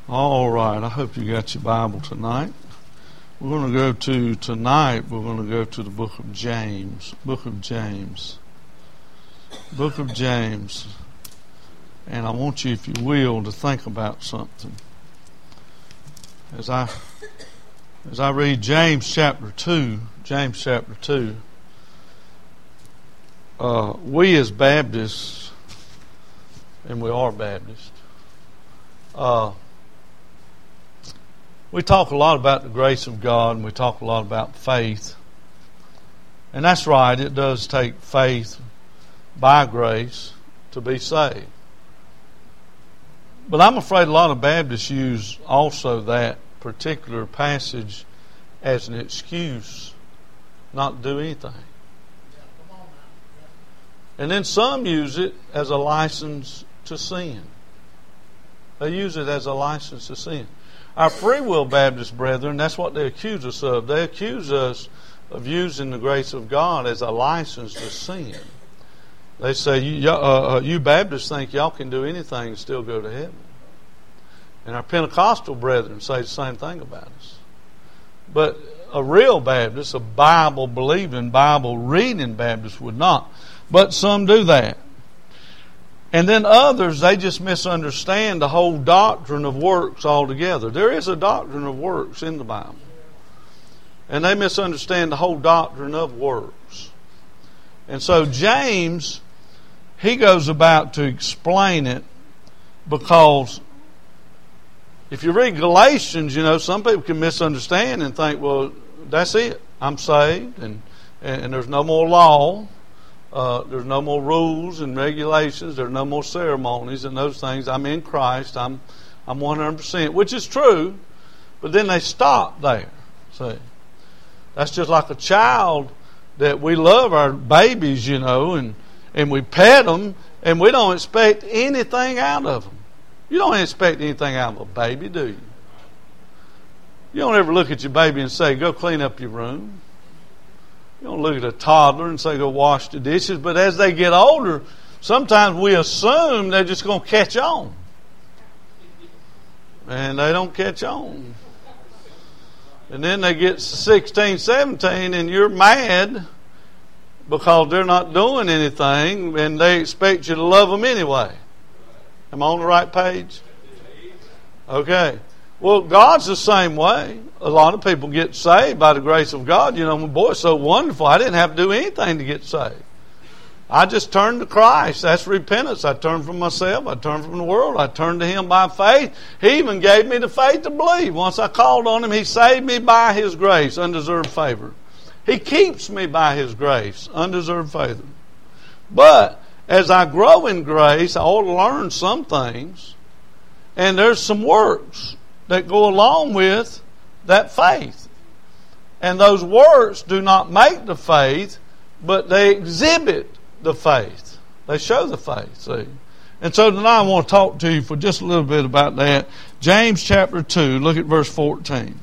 All right, I hope you got your Bible tonight. We're going to go to the book of James. Book of James. And I want you, if you will, to think about something. As I read James chapter 2, we as Baptists, and we are Baptists, we talk a lot about the grace of God, and we talk a lot about faith. And that's right, it does take faith by grace to be saved. But I'm afraid a lot of Baptists use also that particular passage as an excuse not to do anything. And then some use it as a license to sin. They use it as a license to sin. Our Free Will Baptist brethren, that's what they accuse us of. They accuse us of using the grace of God as a license to sin. They say, you Baptists think y'all can do anything and still go to heaven. And our Pentecostal brethren say the same thing about us. But a real Baptist, a Bible-believing, Bible-reading Baptist would not. But some do that. And then others, they just misunderstand the whole doctrine of works altogether. There is a doctrine of works in the Bible. And they misunderstand the whole doctrine of works. And so James, he goes about to explain it, because if you read Galatians, some people can misunderstand and think, well, that's it. I'm saved and there's no more law. There's no more rules and regulations. There's no more ceremonies and those things. I'm in Christ. I'm 100%, which is true. But then they stop there. See, that's just like a child that we love our babies, and we pet them, and we don't expect anything out of them. You don't expect anything out of a baby, do you? You don't ever look at your baby and say, "Go clean up your room." You don't look at a toddler and say, "Go wash the dishes." But as they get older, sometimes we assume they're just going to catch on. And they don't catch on. And then they get 16, 17, and you're mad because they're not doing anything, and they expect you to love them anyway. Am I on the right page? Okay. Well, God's the same way. A lot of people get saved by the grace of God. Boy, it's so wonderful. I didn't have to do anything to get saved. I just turned to Christ. That's repentance. I turned from myself. I turned from the world. I turned to Him by faith. He even gave me the faith to believe. Once I called on Him, He saved me by His grace, undeserved favor. He keeps me by His grace, undeserved favor. But as I grow in grace, I ought to learn some things. And there's some works that go along with that faith. And those works do not make the faith, but they exhibit the faith. They show the faith, see. And so tonight I want to talk to you for just a little bit about that. James chapter 2, look at verse 14.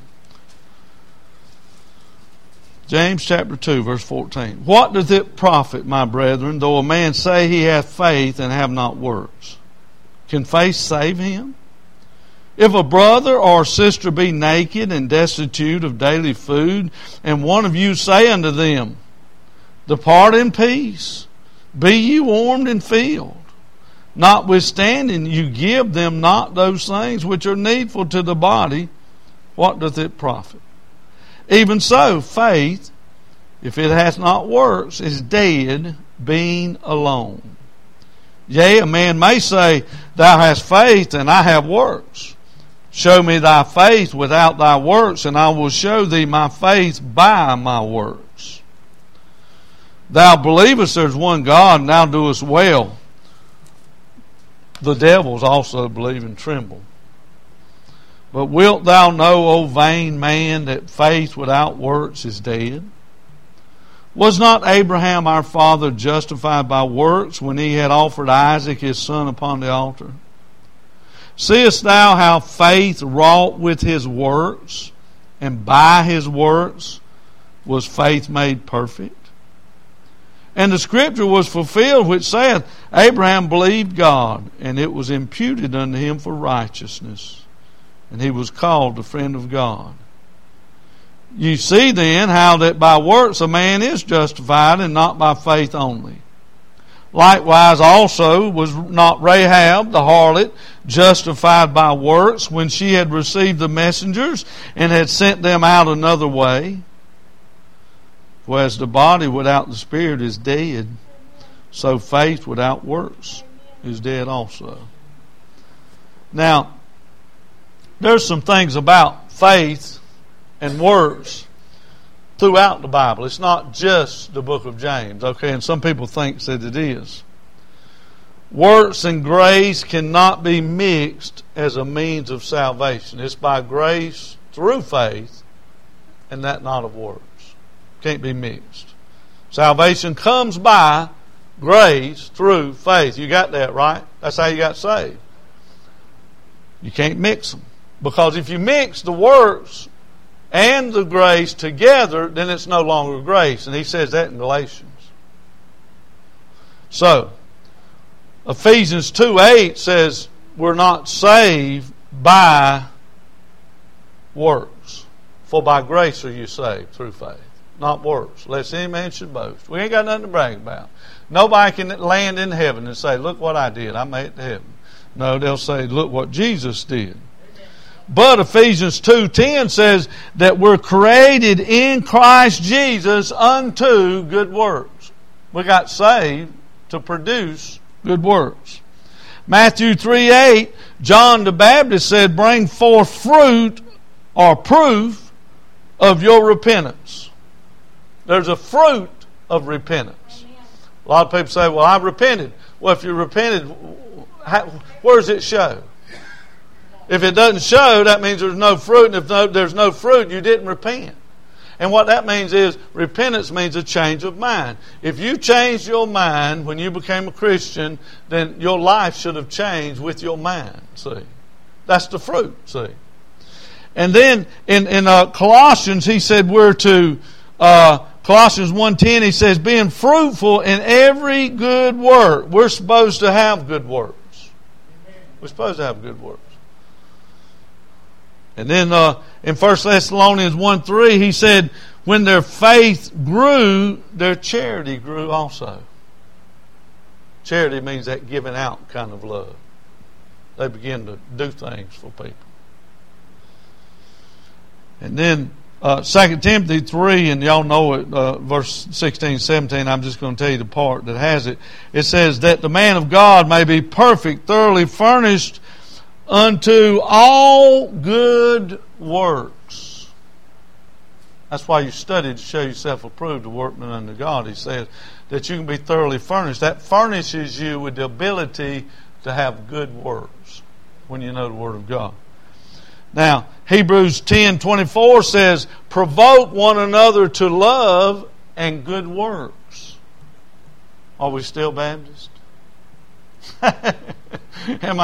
James chapter 2, verse 14. What doth it profit, my brethren, though a man say he hath faith and have not works? Can faith save him? If a brother or sister be naked and destitute of daily food, and one of you say unto them, Depart in peace, be ye warmed and filled, notwithstanding you give them not those things which are needful to the body, what doth it profit? Even so, faith, if it hath not works, is dead, being alone. Yea, a man may say, Thou hast faith, and I have works. Show me thy faith without thy works, and I will show thee my faith by my works. Thou believest there's one God, and thou doest well. The devils also believe and tremble. But wilt thou know, O vain man, that faith without works is dead? Was not Abraham our father justified by works when he had offered Isaac his son upon the altar? Seest thou how faith wrought with his works, and by his works was faith made perfect? And the scripture was fulfilled which saith, Abraham believed God, and it was imputed unto him for righteousness. and he was called the friend of God. You see then how that by works a man is justified, and not by faith only. Likewise also was not Rahab the harlot justified by works when she had received the messengers and had sent them out another way? For as the body without the spirit is dead, so faith without works is dead also. Now, there's some things about faith and works throughout the Bible. It's not just the book of James, okay? And some people think that it is. Works and grace cannot be mixed as a means of salvation. It's by grace through faith, and that not of works. Can't be mixed. Salvation comes by grace through faith. You got that, right? That's how you got saved. You can't mix them. Because if you mix the works and the grace together, then it's no longer grace. And he says that in Galatians. So, Ephesians 2:8 says we're not saved by works. For by grace are you saved through faith, not works, lest any man should boast. We ain't got nothing to brag about. Nobody can land in heaven and say, look what I did, I made it to heaven. No, they'll say, look what Jesus did. But Ephesians 2:10 says that we're created in Christ Jesus unto good works. We got saved to produce good works. Matthew 3:8, John the Baptist said, bring forth fruit or proof of your repentance. There's a fruit of repentance. A lot of people say, well, I've repented. Well, if you repented, where does it show? If it doesn't show, that means there's no fruit. And if there's no fruit, you didn't repent. And what that means is, repentance means a change of mind. If you changed your mind when you became a Christian, then your life should have changed with your mind. See? That's the fruit. See? And then in Colossians, he said we're to, Colossians 1:10, he says, being fruitful in every good work. We're supposed to have good works. We're supposed to have good works. And then in 1 Thessalonians 1:3, he said, when their faith grew, their charity grew also. Charity means that giving out kind of love. They begin to do things for people. And then 2 Timothy 3, and y'all know it, verse 16, 17, I'm just going to tell you the part that has it. It says, that the man of God may be perfect, thoroughly furnished unto all good works. That's why you study to show yourself approved, a workman unto God. He says that you can be thoroughly furnished. That furnishes you with the ability to have good works when you know the Word of God. Now, Hebrews 10:24 says, provoke one another to love and good works. Are we still Baptist? Am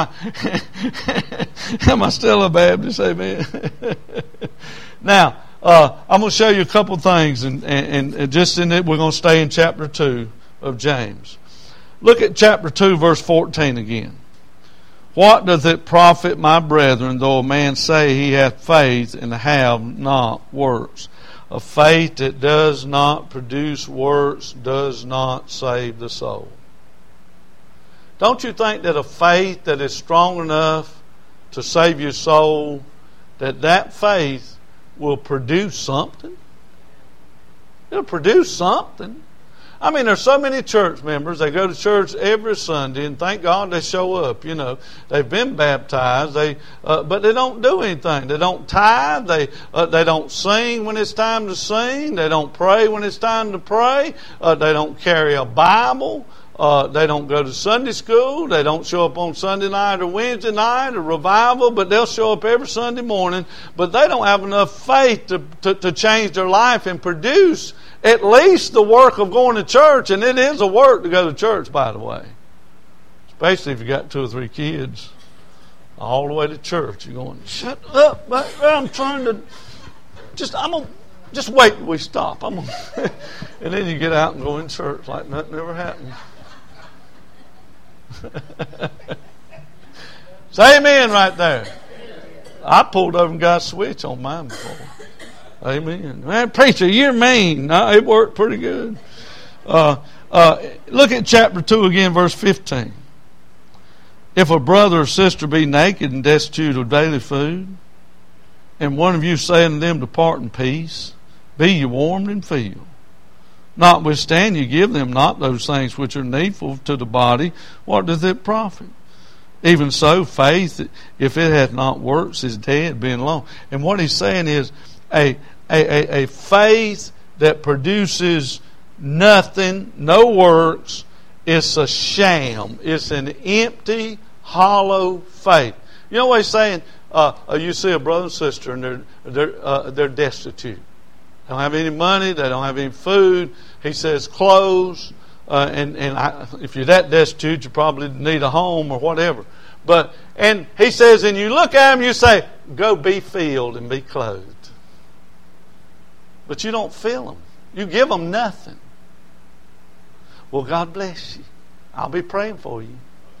I still a Baptist? Amen. Now, I'm going to show you a couple things, and just in it, we're going to stay in chapter 2 of James. Look at chapter 2, verse 14 again. What doth it profit, my brethren, though a man say he hath faith and have not works? A faith that does not produce works does not save the soul. Don't you think that a faith that is strong enough to save your soul, that faith will produce something? It'll produce something. I mean, there's so many church members, they go to church every Sunday, and thank God they show up. You know, they've been baptized, but they don't do anything. They don't tithe. They don't sing when it's time to sing. They don't pray when it's time to pray. They don't carry a Bible. They don't go to Sunday school. They don't show up on Sunday night or Wednesday night or revival, but they'll show up every Sunday morning. But they don't have enough faith to change their life and produce at least the work of going to church. And it is a work to go to church, by the way. Especially if you got 2 or 3 kids all the way to church. You're going, shut up, I'm trying to just wait till we stop. And then you get out and go in church like nothing ever happened. Say amen right there. I pulled over and got a switch on mine before. Amen. Man, preacher, you're mean. No, it worked pretty good. Look at chapter 2 again, verse 15. If a brother or sister be naked and destitute of daily food, and one of you say unto them, depart in peace, be ye warmed and filled. Notwithstanding, you give them not those things which are needful to the body, what doth it profit? Even so, faith, if it hath not works, is dead, being alone. And what he's saying is, a faith that produces nothing, no works, it's a sham. It's an empty, hollow faith. You know what he's saying? You see a brother and sister, and they're destitute. They don't have any money. They don't have any food. He says clothes. If you're that destitute, you probably need a home or whatever. And he says, and you look at him, you say, go be filled and be clothed. But you don't fill them. You give them nothing. Well, God bless you. I'll be praying for you.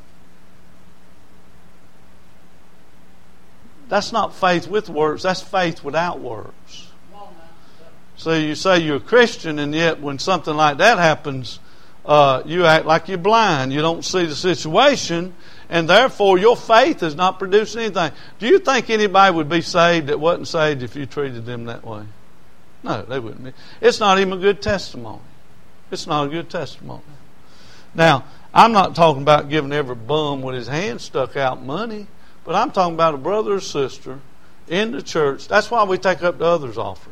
That's not faith with works. That's faith without works. So you say you're a Christian, and yet when something like that happens, you act like you're blind. You don't see the situation, and therefore your faith is not producing anything. Do you think anybody would be saved that wasn't saved if you treated them that way? No, they wouldn't be. It's not even a good testimony. It's not a good testimony. Now, I'm not talking about giving every bum with his hand stuck out money, but I'm talking about a brother or sister in the church. That's why we take up the others' offering.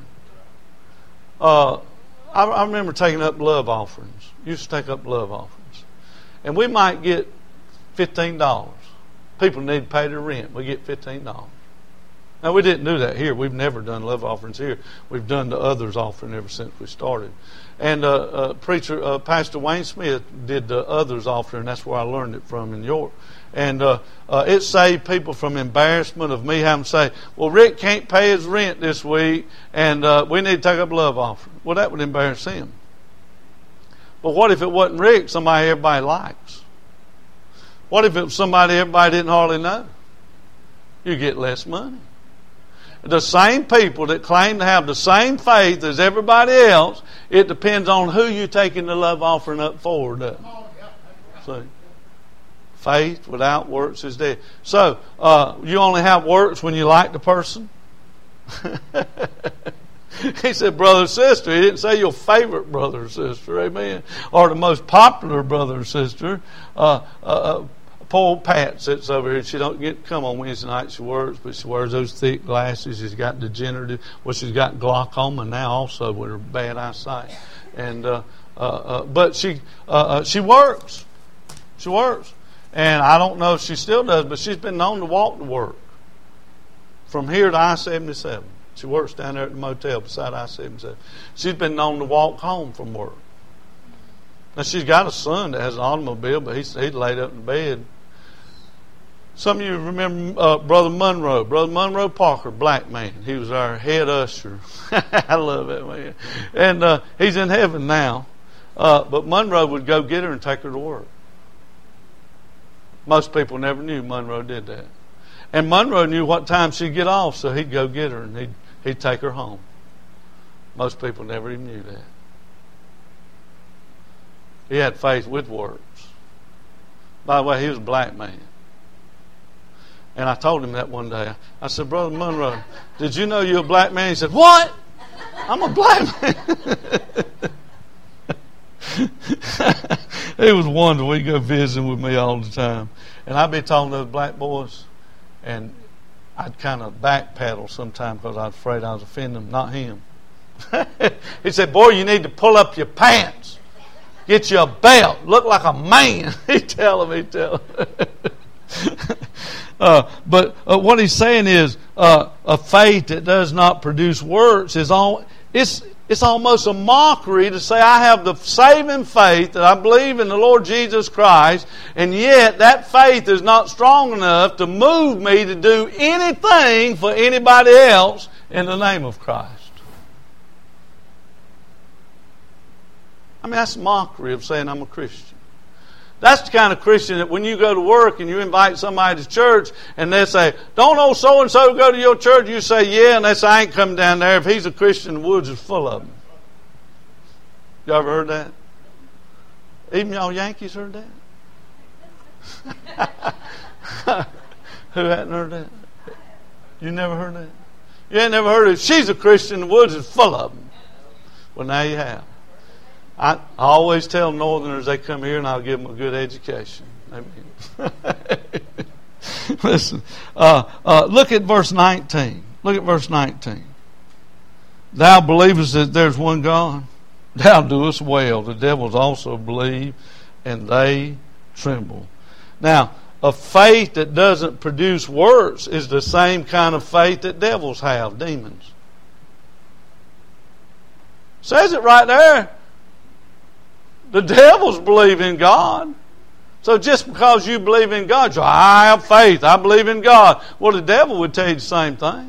I remember taking up love offerings. Used to take up love offerings. And we might get $15. People need to pay their rent. We get $15. Now, we didn't do that here. We've never done love offerings here. We've done the others offering ever since we started. And Pastor Wayne Smith did the others offering. That's where I learned it from in York. And it saved people from embarrassment of me having to say, well, Rick can't pay his rent this week, and we need to take up a love offering. Well, that would embarrass him. But what if it wasn't Rick, somebody everybody likes? What if it was somebody everybody didn't hardly know? You get less money. The same people that claim to have the same faith as everybody else, it depends on who you're taking the love offering up for. See? Faith without works is dead. So, you only have works when you like the person? He said brother or sister. He didn't say your favorite brother or sister. Amen. Or the most popular brother or sister. Poor old Pat sits over here. She don't get come on Wednesday night. She works, but she wears those thick glasses. She's got degenerative. Well, she's got glaucoma now also with her bad eyesight. And but she works. She works. And I don't know if she still does, but she's been known to walk to work from here to I-77. She works down there at the motel beside I-77. She's been known to walk home from work. Now, she's got a son that has an automobile, but he's laid up in bed. Some of you remember Brother Monroe. Brother Monroe Parker, black man. He was our head usher. I love that man. And he's in heaven now. But Monroe would go get her and take her to work. Most people never knew Monroe did that. And Monroe knew what time she'd get off, so he'd go get her and he'd take her home. Most people never even knew that. He had faith with works. By the way, he was a black man. And I told him that one day. I said, Brother Monroe, did you know you're a black man? He said, what? I'm a black man. He was wonderful. He'd go visiting with me all the time. And I'd be talking to those black boys, and I'd kind of backpedal sometimes because I was afraid I was offending them, not him. He said, boy, you need to pull up your pants. Get you a belt. Look like a man. He'd tell him. But what he's saying is a faith that does not produce works is it's almost a mockery to say I have the saving faith that I believe in the Lord Jesus Christ, and yet that faith is not strong enough to move me to do anything for anybody else in the name of Christ. I mean, that's mockery of saying I'm a Christian. That's the kind of Christian that when you go to work and you invite somebody to church and they say, don't old so-and-so go to your church? You say, yeah, and they say, I ain't coming down there. If he's a Christian, the woods is full of them. You ever heard that? Even y'all Yankees heard that? Who hadn't heard that? You never heard that? You ain't never heard it. If she's a Christian, the woods is full of them. Well, now you have. I always tell Northerners they come here and I'll give them a good education. Amen. Listen, look at verse 19. Look at verse 19. Thou believest that there's one God? Thou doest well. The devils also believe, and they tremble. Now, a faith that doesn't produce works is the same kind of faith that devils have, demons. Says it right there. The devils believe in God. So just because you believe in God, I have faith, I believe in God. Well, the devil would tell you the same thing.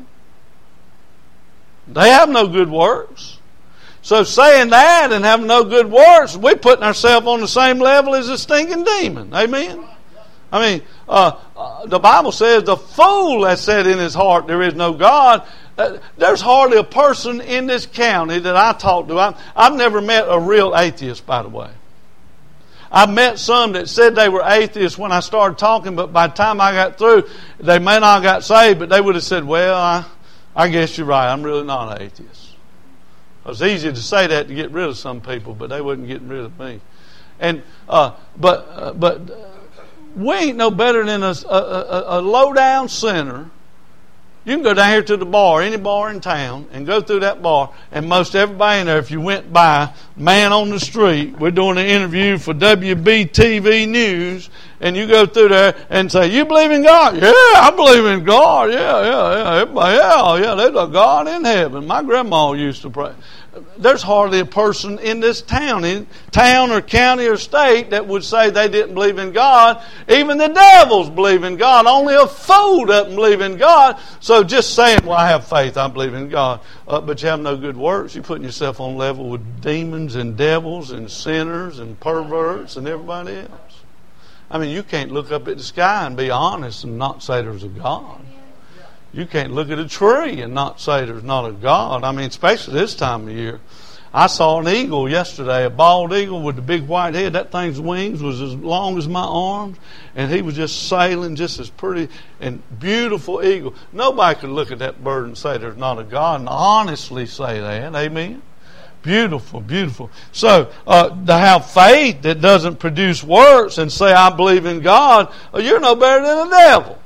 They have no good works. So saying that and having no good works, we're putting ourselves on the same level as a stinking demon. Amen? I mean, the Bible says the fool has said in his heart there is no God. There's hardly a person in this county that I talk to. I've never met a real atheist, by the way. I've met some that said they were atheists when I started talking, but by the time I got through, they may not have got saved, but they would have said, well, I guess you're right. I'm really not an atheist. It was easy to say that to get rid of some people, but they wasn't getting rid of me. And but we ain't no better than a low-down sinner. You can go down here to the bar, any bar in town, and go through that bar, and most everybody in there, if you went by, man on the street, we're doing an interview for WBTV News, and you go through there and say, you believe in God? Yeah, I believe in God. Yeah. Everybody, yeah, there's a God in heaven. My grandma used to pray. There's hardly a person in this town or county or state that would say they didn't believe in God. Even the devils believe in God. Only a fool doesn't believe in God. So just saying, well, I have faith, I believe in God, but you have no good works, you're putting yourself on level with demons and devils and sinners and perverts and everybody else. I mean, you can't look up at the sky and be honest and not say there's a God. You can't look at a tree and not say there's not a God. I mean, especially this time of year. I saw an eagle yesterday, a bald eagle with a big white head. That thing's wings was as long as my arms, and he was just sailing just as pretty and beautiful eagle. Nobody could look at that bird and say there's not a God and honestly say that. Amen? Beautiful, beautiful. So, to have faith that doesn't produce works and say, I believe in God, you're no better than the devil.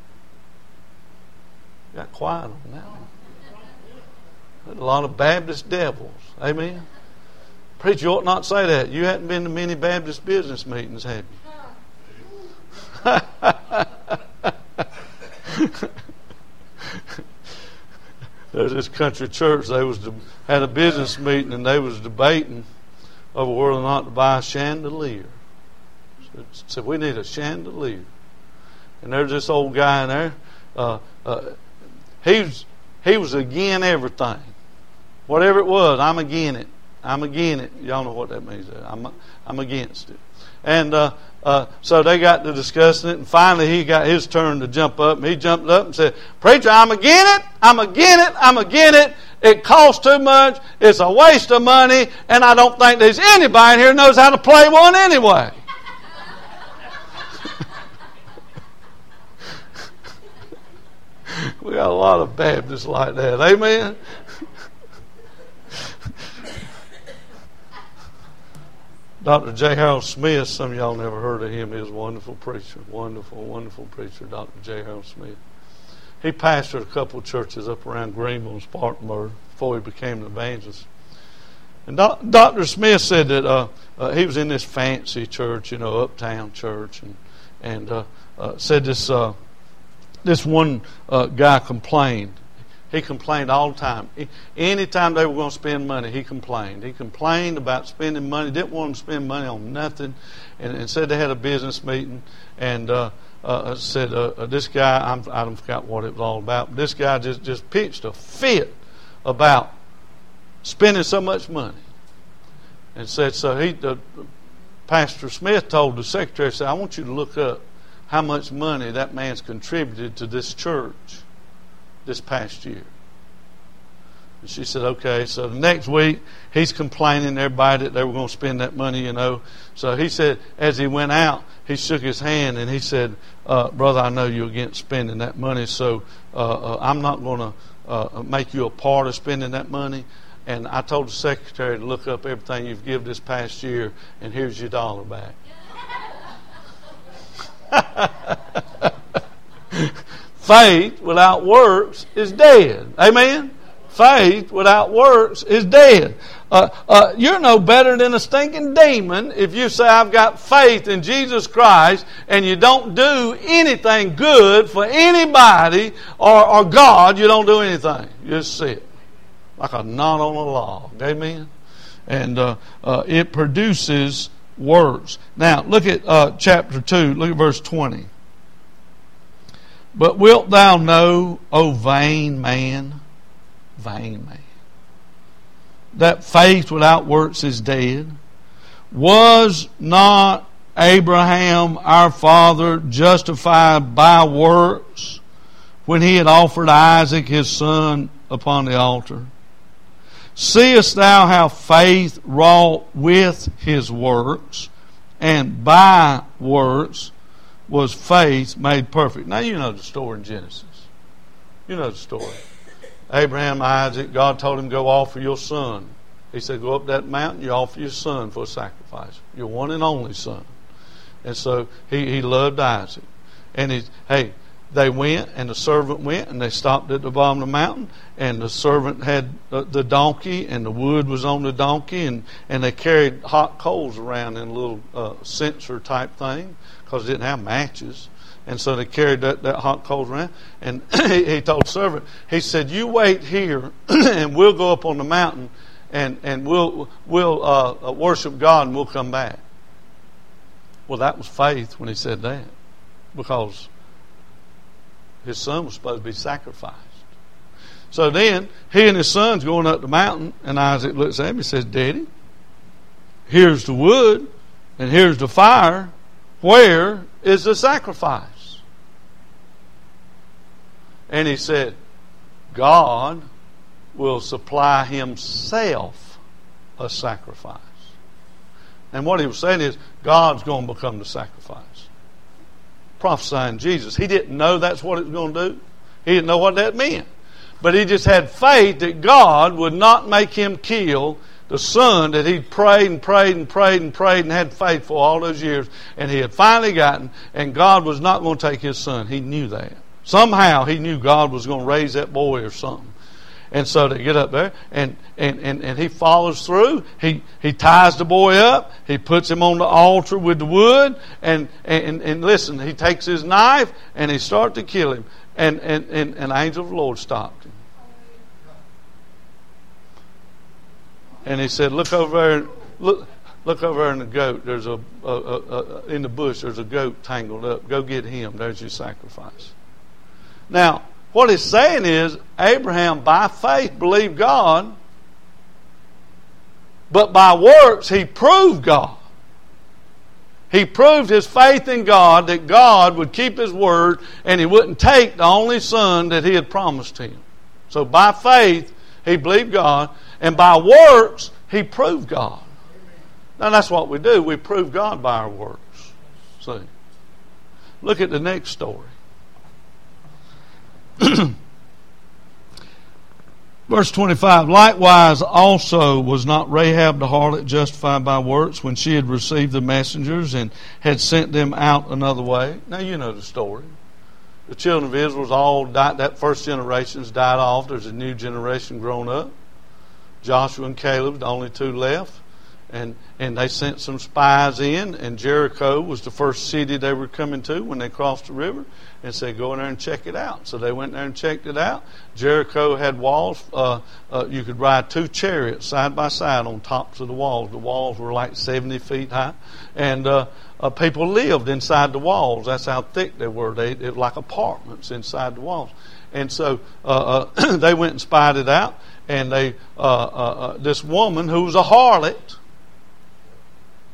Got quiet on that one. There's a lot of Baptist devils. Amen? Preacher, you ought not say that. You hadn't been to many Baptist business meetings, have you? There's this country church. They had a business meeting and they was debating over whether or not to buy a chandelier. Said we need a chandelier. And there's this old guy in there. He was against everything. Whatever it was, I'm against it. I'm against it. Y'all know what that means. I'm against it. And so they got to discussing it, and finally he got his turn to jump up, and he jumped up and said, Preacher, I'm against it. I'm against it. I'm against it. It costs too much. It's a waste of money, and I don't think there's anybody here who knows how to play one anyway. We got a lot of Baptists like that. Amen? Dr. J. Harold Smith, some of y'all never heard of him. He was a wonderful preacher. Wonderful, wonderful preacher, Dr. J. Harold Smith. He pastored a couple of churches up around Greenville and Spartanburg before he became an evangelist. And Dr. Smith said that he was in this fancy church, uptown church, and said this one guy complained. He complained all the time. Anytime they were going to spend money, he complained. He complained about spending money. Didn't want them to spend money on nothing. And said they had a business meeting. And said this guy, I don't forgot what it was all about. But this guy just pitched a fit about spending so much money. And said so Pastor Smith told the secretary, said, I want you to look up how much money that man's contributed to this church this past year. And she said, okay. So the next week, he's complaining to everybody that they were going to spend that money, So he said, as he went out, he shook his hand and he said, brother, I know you're against spending that money, so I'm not going to make you a part of spending that money. And I told the secretary to look up everything you've given this past year, and here's your dollar back. Faith without works is dead. Amen? Faith without works is dead. You're no better than a stinking demon if you say, I've got faith in Jesus Christ, and you don't do anything good for anybody or God. You don't do anything. You just sit like a knot on a log. Amen? And it produces works. Now, look at chapter 2. Look at verse 20. But wilt thou know, O vain man, that faith without works is dead? Was not Abraham our father justified by works when he had offered Isaac his son upon the altar? Seest thou how faith wrought with his works, and by works was faith made perfect? Now you know the story in Genesis. You know the story. Abraham, Isaac, God told him, go offer your son. He said, go up that mountain, you offer your son for a sacrifice. Your one and only son. And so he loved Isaac. And they went, and the servant went, and they stopped at the bottom of the mountain, and the servant had the donkey, and the wood was on the donkey, and they carried hot coals around in a little censer type thing, because they didn't have matches. And so they carried that hot coals around. And he told the servant, he said, you wait here, and we'll go up on the mountain, and we'll worship God, and we'll come back. Well, that was faith when he said that, because his son was supposed to be sacrificed. So then, he and his son's going up the mountain, and Isaac looks at him and says, Daddy, here's the wood, and here's the fire. Where is the sacrifice? And he said, God will supply himself a sacrifice. And what he was saying is, God's going to become the sacrifice. Prophesying Jesus. He didn't know that's what it was going to do. He didn't know what that meant. But he just had faith that God would not make him kill the son that he'd prayed and prayed and prayed and prayed and had faith for all those years, and he had finally gotten, and God was not going to take his son. He knew that. Somehow he knew God was going to raise that boy or something. And so they get up there, and he follows through. He ties the boy up. He puts him on the altar with the wood. And listen, he takes his knife and he starts to kill him. And an angel of the Lord stopped him. And he said, look over there. Look over there in the goat. There's in the bush. There's a goat tangled up. Go get him. There's your sacrifice. Now, what it's saying is, Abraham, by faith, believed God, but by works, he proved God. He proved his faith in God, that God would keep his word, and he wouldn't take the only son that he had promised him. So by faith, he believed God, and by works, he proved God. Now, that's what we do. We prove God by our works. See? Look at the next story. Verse 25, likewise also was not Rahab the harlot justified by works when she had received the messengers and had sent them out another way? Now you know the story. The children of Israel all died. That first generation's died off. There's a new generation grown up. Joshua and Caleb, the only two left. And they sent some spies in, and Jericho was the first city they were coming to when they crossed the river, and said, go in there and check it out. So they went there and checked it out. Jericho had walls. You could ride 2 chariots side by side on tops of the walls. The walls were like 70 feet high. And people lived inside the walls. That's how thick they were. They were like apartments inside the walls. And so they went and spied it out. And this woman who was a harlot,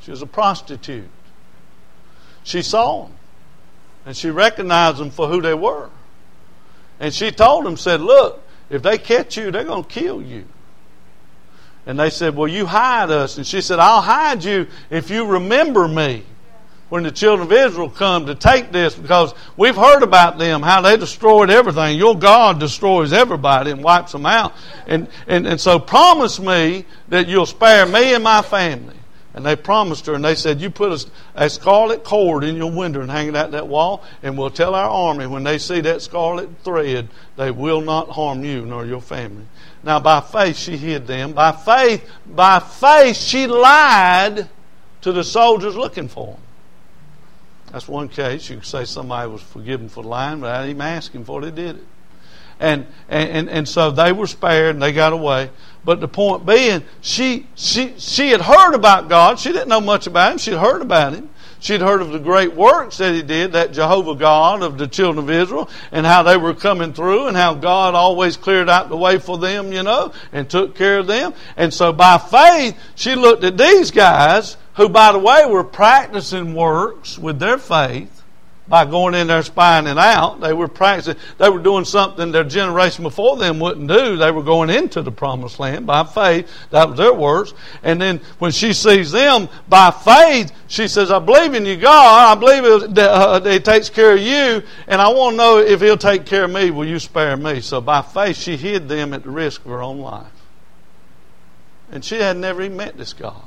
She was a prostitute. She saw them. And she recognized them for who they were. And she told them, said, look, if they catch you, they're going to kill you. And they said, well, you hide us. And she said, I'll hide you if you remember me when the children of Israel come to take this, because we've heard about them, how they destroyed everything. Your God destroys everybody and wipes them out. And so promise me that you'll spare me and my family. And they promised her, and they said, you put a scarlet cord in your window and hang it at that wall, and we'll tell our army when they see that scarlet thread, they will not harm you nor your family. Now by faith she hid them. By faith she lied to the soldiers looking for them. That's one case. You could say somebody was forgiven for lying without even asking for it. They did it. And so they were spared and they got away. But the point being, she had heard about God. She didn't know much about Him. She had heard about Him. She had heard of the great works that He did, that Jehovah God of the children of Israel, and how they were coming through, and how God always cleared out the way for them, and took care of them. And so by faith, she looked at these guys, who, by the way, were practicing works with their faith by going in there spying it out. They were practicing. They were doing something their generation before them wouldn't do. They were going into the promised land by faith. That was their works. And then when she sees them by faith, she says, I believe in you, God. I believe that He takes care of you. And I want to know if He'll take care of me. Will you spare me? So by faith, she hid them at the risk of her own life. And she had never even met this God.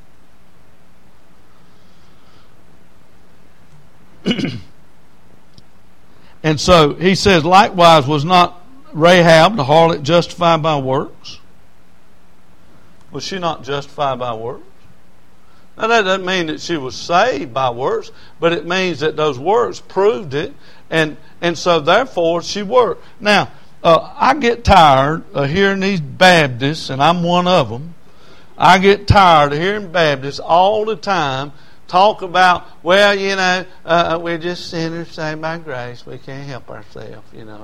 And so he says, likewise was not Rahab the harlot justified by works? Was she not justified by works? Now that doesn't mean that she was saved by works, but it means that those works proved it, and so therefore she worked. Now, I get tired of hearing these Baptists, and I'm one of them. I get tired of hearing Baptists all the time talk about, well, we're just sinners saved by grace. We can't help ourselves.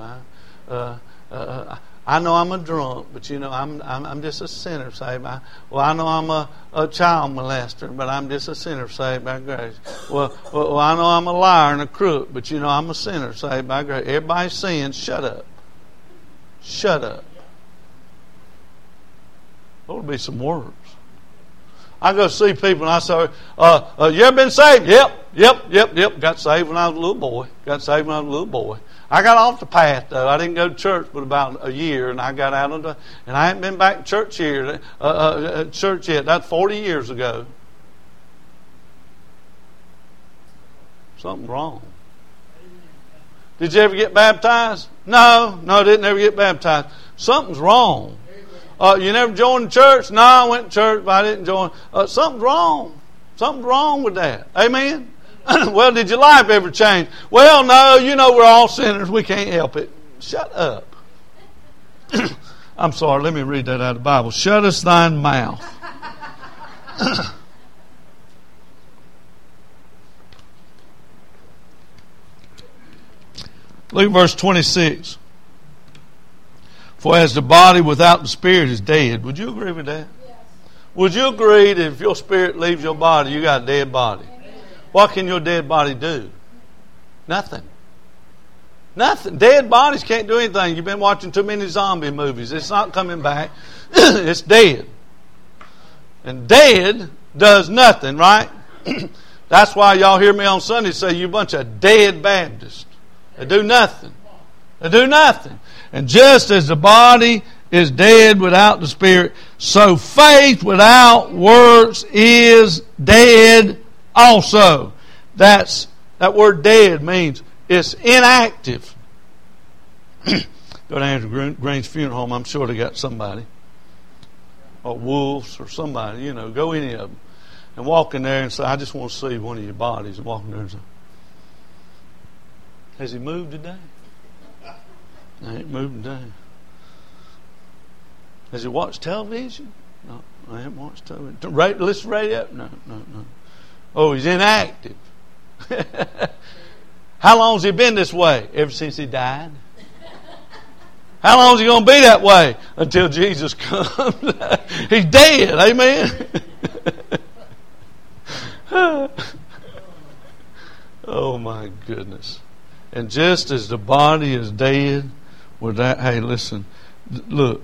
I know I'm a drunk, but I'm just a sinner saved by. Well, I know I'm a child molester, but I'm just a sinner saved by grace. Well, I know I'm a liar and a crook, but I'm a sinner saved by grace. Everybody's saying, shut up. Shut up. There ought to be some words. I go see people and I say, you ever been saved? Yep. Got saved when I was a little boy. I got off the path though. I didn't go to church but about a year, and I got out of and I haven't been back to church yet. That's 40 years ago. Something's wrong. Did you ever get baptized? No, I didn't ever get baptized. Something's wrong. You never joined the church? No, I went to church, but I didn't join. Something's wrong. Something's wrong with that. Amen? Well, did your life ever change? Well, no, we're all sinners. We can't help it. Shut up. I'm sorry, let me read that out of the Bible. Shut us thine mouth. Look at verse 26. For as the body without the spirit is dead. Would you agree with that? Yes. Would you agree that if your spirit leaves your body, you got a dead body? Amen. What can your dead body do? Nothing. Dead bodies can't do anything. You've been watching too many zombie movies. It's not coming back. It's dead. And dead does nothing, right? That's why y'all hear me on Sunday say you a bunch of dead Baptists. They do nothing. They do nothing. And just as the body is dead without the spirit, so faith without works is dead also. That word dead means it's inactive. Go to Andrew Green's funeral home. I'm sure they got somebody. Or Wolves or somebody. Go any of them. And walk in there and say, I just want to see one of your bodies. And walk in there and say, has he moved today? I ain't moving down. Has he watched television? No, I haven't watched television. Listen radio? No. Oh, he's inactive. How long has he been this way? Ever since he died? How long is he going to be that way? Until Jesus comes. He's dead. Amen. Oh my goodness. And just as the body is dead, with that, hey, listen, look.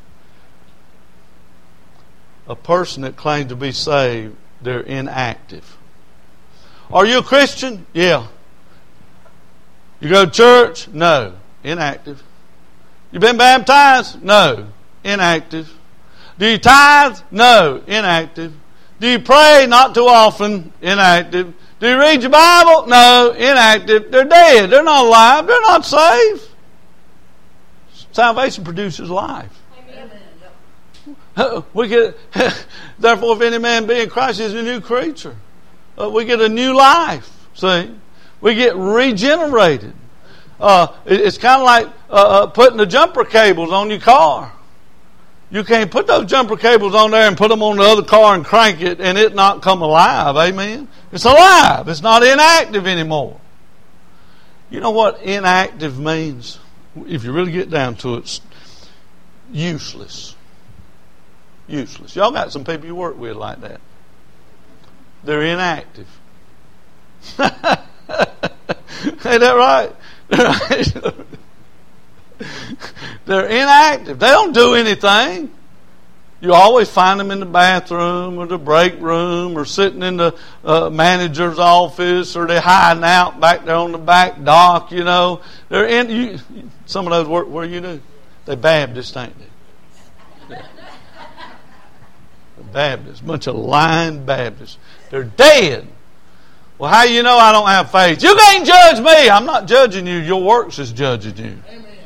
A person that claims to be saved, they're inactive. Are you a Christian? Yeah. You go to church? No. Inactive. You been baptized? No. Inactive. Do you tithe? No. Inactive. Do you pray? Not too often. Inactive. Do you read your Bible? No. Inactive. They're dead. They're not alive. They're not saved. Salvation produces life. We get, therefore, if any man be in Christ, he is a new creature. We get a new life. See, we get regenerated. It's kind of like putting the jumper cables on your car. You can't put those jumper cables on there and put them on the other car and crank it and it not come alive. Amen. It's alive. It's not inactive anymore. You know what inactive means? If you really get down to it, it's useless. Useless. Y'all got some people you work with like that. They're inactive. Ain't that right? They're inactive. They don't do anything. You always find them in the bathroom or the break room or sitting in the manager's office, or they're hiding out back there on the back dock, you know. They're in. Some of those work where you do. They're Baptists, ain't they? Baptists, bunch of lying Baptists. They're dead. Well, how you know I don't have faith? You can't judge me. I'm not judging you. Your works is judging you.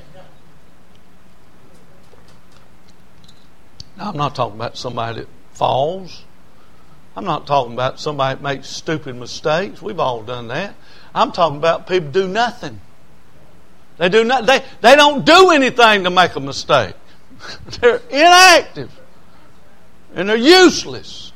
Now, I'm not talking about somebody that falls. I'm not talking about somebody that makes stupid mistakes. We've all done that. I'm talking about people who do nothing. They do not. They don't do anything to make a mistake. They're inactive. And they're useless.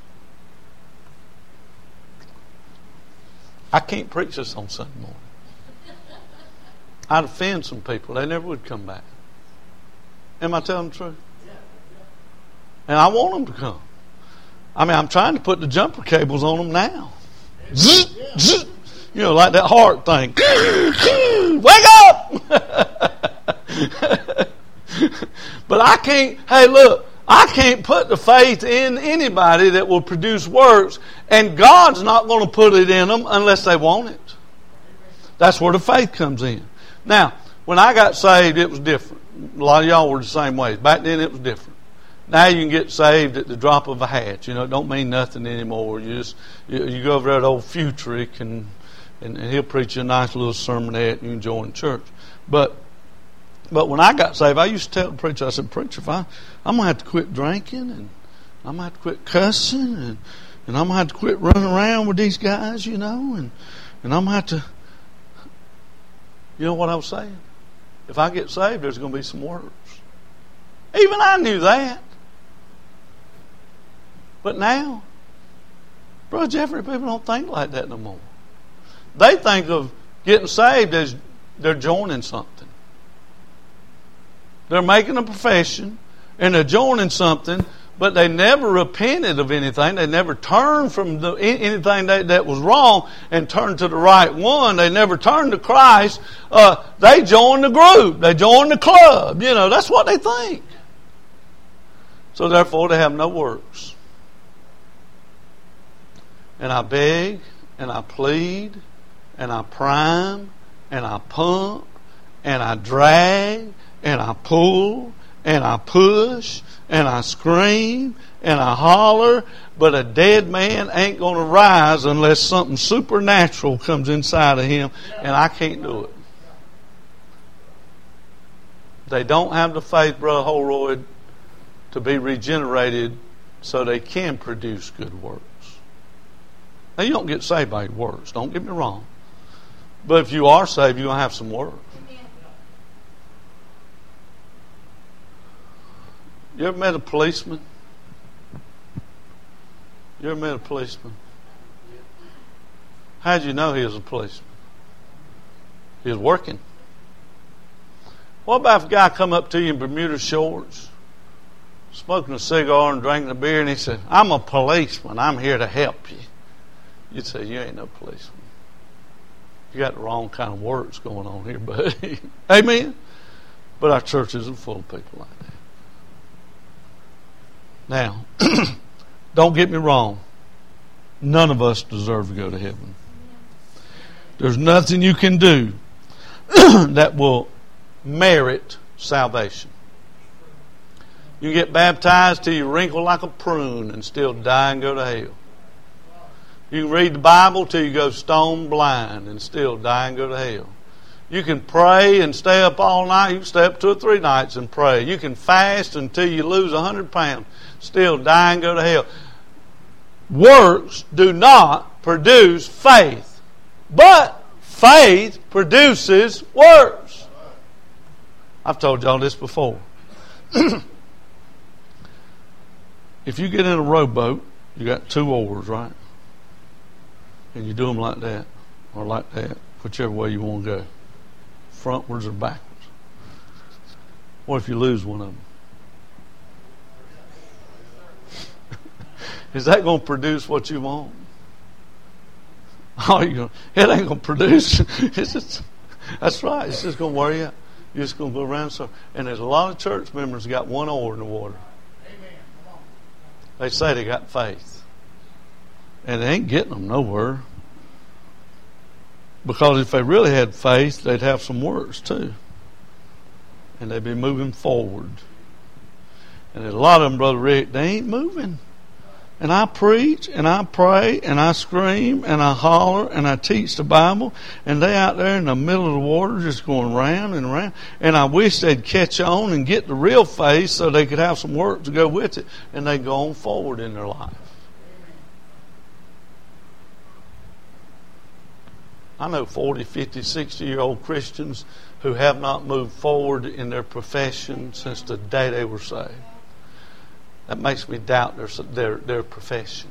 I can't preach this on Sunday morning. I'd offend some people. They never would come back. Am I telling the truth? And I want them to come. I mean, I'm trying to put the jumper cables on them now. Zzz, zzz, you know, like that heart thing. Wake up! But I can't, hey, look. I can't put the faith in anybody that will produce works, and God's not going to put it in them unless they want it. That's where the faith comes in. Now, when I got saved, it was different. A lot of y'all were the same way. Back then, it was different. Now you can get saved at the drop of a hat. You know, it don't mean nothing anymore. You go over there to old Futrick, and he'll preach you a nice little sermonette, and you can join church. But when I got saved, I used to tell the preacher, I said, preacher, I'm going to have to quit drinking, and I'm going to have to quit cussing, and I'm going to have to quit running around with these guys, you know, and I'm going to have to, you know what I was saying? If I get saved, there's going to be some works. Even I knew that. But now, Brother Jeffrey, people don't think like that no more. They think of getting saved as they're joining something. They're making a profession, and they're joining something, but they never repented of anything. They never turned from anything that was wrong and turned to the right one. They never turned to Christ. They joined the group. They joined the club. You know, that's what they think. So therefore, they have no works. And I beg, and I plead, and I prime, and I pump, and I drag, and I pull, and I push, and I scream, and I holler, but a dead man ain't going to rise unless something supernatural comes inside of him, and I can't do it. They don't have the faith, Brother Holroyd, to be regenerated so they can produce good works. Now, you don't get saved by your works, don't get me wrong. But if you are saved, you're going to have some works. You ever met a policeman? You ever met a policeman? How'd you know he was a policeman? He was working. What about if a guy come up to you in Bermuda shorts, smoking a cigar and drinking a beer, and he said, I'm a policeman, I'm here to help you. You'd say, you ain't no policeman. You got the wrong kind of words going on here, buddy. Amen? But our churches are full of people like that. Now, don't get me wrong. None of us deserve to go to heaven. There's nothing you can do that will merit salvation. You get baptized till you wrinkle like a prune and still die and go to hell. You can read the Bible till you go stone blind and still die and go to hell. You can pray and stay up all night. You can stay up 2 or 3 nights and pray. You can fast until you lose 100 pounds, still die and go to hell. Works do not produce faith, but faith produces works. I've told y'all this before. If you get in a rowboat, you got 2 oars, right? And you do them like that, or like that, whichever way you want to go, frontwards or backwards. What if you lose one of them? Is that going to produce what you want? Oh, it ain't going to produce. That's right. It's just going to wear you out. You're just going to go around. And there's a lot of church members that got 1 oar in the water. They say they got faith. And they ain't getting them nowhere. Because if they really had faith, they'd have some works too. And they'd be moving forward. And a lot of them, Brother Rick, they ain't moving. And I preach, and I pray, and I scream, and I holler, and I teach the Bible, and they out there in the middle of the water just going round and round. And I wish they'd catch on and get the real faith so they could have some work to go with it, and they go on forward in their life. I know 40, 50, 60-year-old Christians who have not moved forward in their profession since the day they were saved. That makes me doubt their profession.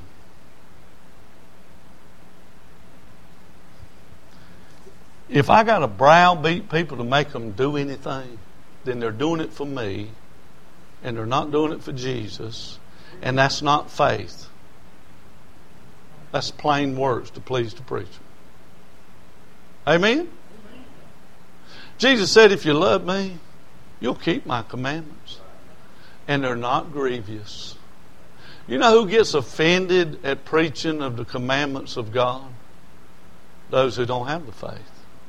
If I got to browbeat people to make them do anything, then they're doing it for me, and they're not doing it for Jesus, and that's not faith. That's plain words to please the preacher. Amen? Jesus said, if you love me, you'll keep my commandments. And they're not grievous. You know who gets offended at preaching of the commandments of God? Those who don't have the faith.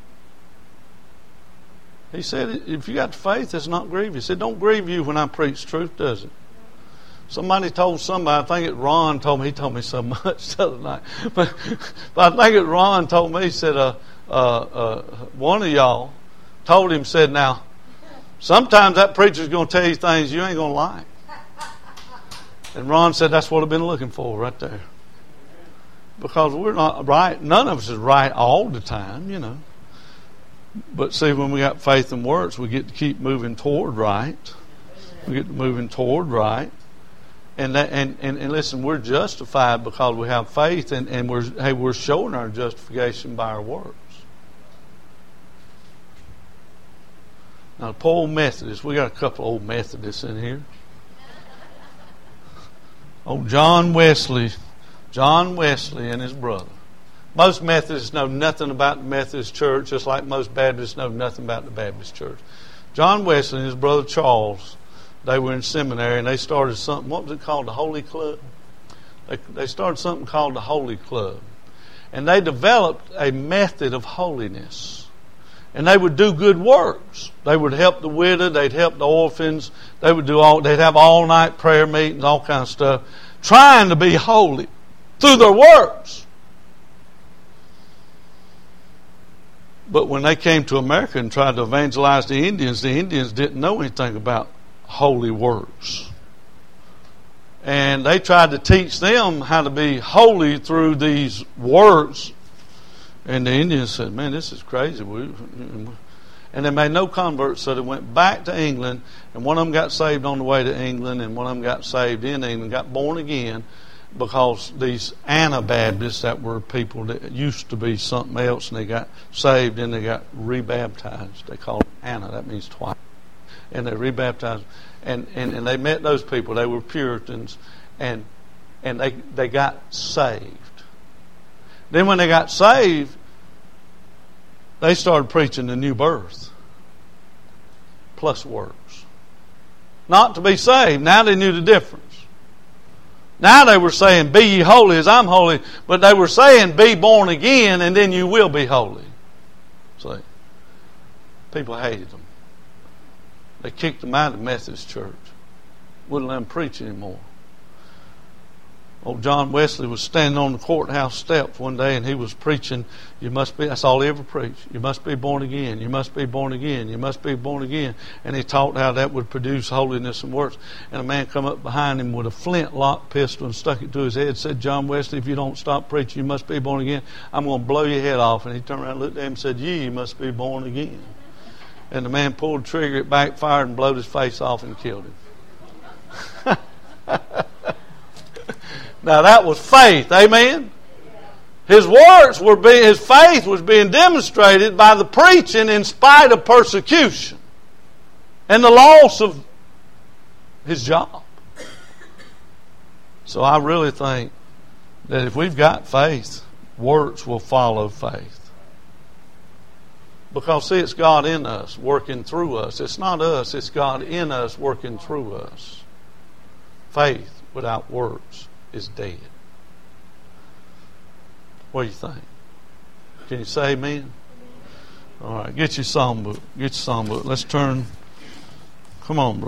He said, if you got the faith, it's not grievous. It don't grieve you when I preach truth, does it? Somebody told somebody, I think it Ron told me, he told me so much the other night. But I think it Ron told me, he said, one of y'all told him, said, now, sometimes that preacher's going to tell you things you ain't going to like. And Ron said, that's what I've been looking for right there. Because we're not right. None of us is right all the time, you know. But see, when we got faith and works, we get to keep moving toward right. We get to moving toward right. And listen, we're justified because we have faith, and we're showing our justification by our works. Now, the poor old Methodists, we got a couple old Methodists in here. Old John Wesley and his brother. Most Methodists know nothing about the Methodist Church, just like most Baptists know nothing about the Baptist Church. John Wesley and his brother Charles, they were in seminary, and they started something, what was it called, the Holy Club? They started something called the Holy Club. And they developed a method of holiness. And they would do good works. They would help the widow. They'd help the orphans. They'd have all-night prayer meetings, all kind of stuff, trying to be holy through their works. But when they came to America and tried to evangelize the Indians didn't know anything about holy works. And they tried to teach them how to be holy through these works. And the Indians said, man, this is crazy. And they made no converts, so they went back to England, and one of them got saved on the way to England, and one of them got saved in England, got born again, because these Anabaptists, that were people that used to be something else, and they got saved and they got rebaptized. They called it Anna, that means twice. And they rebaptized, and they met those people. They were Puritans, and they got saved. Then when they got saved, they started preaching the new birth plus works. Not to be saved. Now they knew the difference. Now they were saying, be ye holy as I'm holy. But they were saying, be born again and then you will be holy. See? People hated them. They kicked them out of the Methodist church. Wouldn't let them preach anymore. Old John Wesley was standing on the courthouse steps one day and he was preaching, you must be, that's all he ever preached. You must be born again. You must be born again. You must be born again. And he taught how that would produce holiness and works. And a man come up behind him with a flintlock pistol and stuck it to his head and said, John Wesley, if you don't stop preaching, you must be born again. I'm going to blow your head off. And he turned around and looked at him and said, you must be born again. And the man pulled the trigger, it backfired and blowed his face off and killed him. Now that was faith, amen? His works were his faith was being demonstrated by the preaching in spite of persecution and the loss of his job. So I really think that if we've got faith, works will follow faith. Because see, it's God in us, working through us. It's not us, it's God in us, working through us. Faith without works is dead. What do you think? Can you say amen? All right, get your songbook. Get your songbook. Let's turn. Come on, bro.